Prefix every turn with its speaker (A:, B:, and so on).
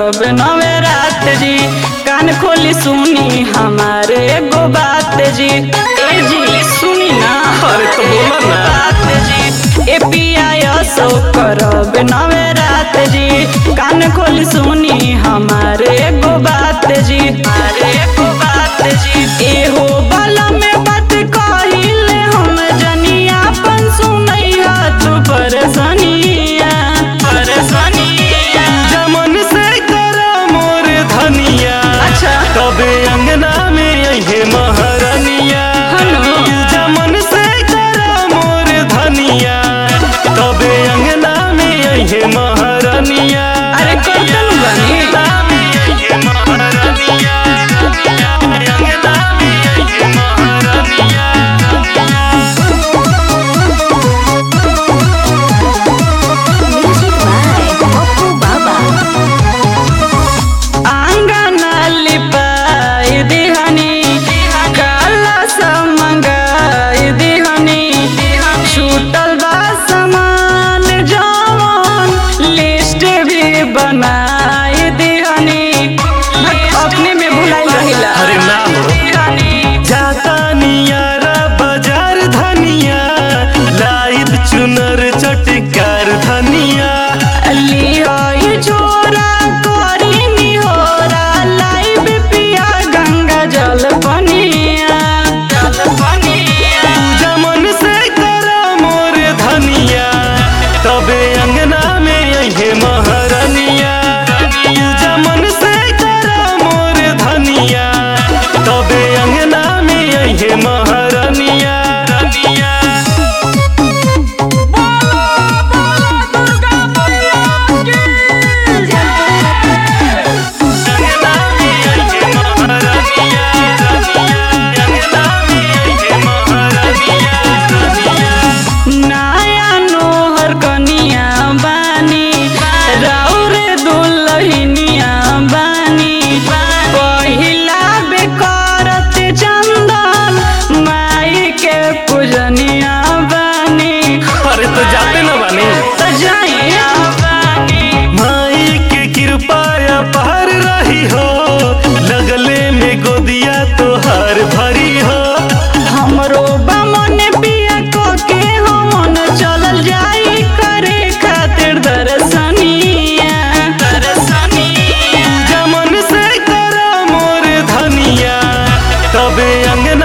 A: करब नवरात जी। कान खोली सुनी हमारे एगो बात जी। ए जी सुनी ना,
B: अरे तो बोला ना
A: बात जी। ए पिया सो करब नवरात जी। कान खोली सुनी हमारे एगो बात जी, हमारे एगो बात जी। एहो बाला में बात कहिले हम जनिया पन सुनैया तू परेशानिया परेशानिया।
B: जमन से करा मोर धनिया,
A: अच्छा
B: तबे अंगना में अहे महारानिया। जमन से करा मोर धनिया, तबे अंगना में अहे महारानिया।
A: अरे करतन बनी
B: अंगना में अहे महारानिया, अंगना में अहे महारानिया।
A: आंगना लिपाई दिहनी, काला सा मंगाई दिहनी। छूटल बा सामान जवन लिस्ट भी बनाई दिहनी। अपने में भुलाई रहिला।
B: अरे ना हो। जाता नियारा बाजार धनिया, लाइव चुनर चटकार धनिया।
A: लिहोई जोरा करी निहोरा, लाइव पिया गंगा जल पनिया जल पनिया।
B: जमन से करा मोर धनिया, तबे अंगना में अहे महारानिया। जमन से करा मोर धनिया, तबे अंगना में अहे महारानिया।
A: नया नोहर कनिया बानी, राउरे दुल्हनिया बानी। पहिला बेकरत चंदन माई के पूजनिया बानी।
B: अरे तो जाते न बानी,
A: तो जाइया बानी।
B: माई के कृपा अपार रही हो, लगले में गोदिया तोहार भरी हो।
A: हमरो बमन पिया को के हमन चलल जाई करे खातिर दर्शनिया दर्शनिया।
B: जमन से करा मोर धनिया, तबे अंगना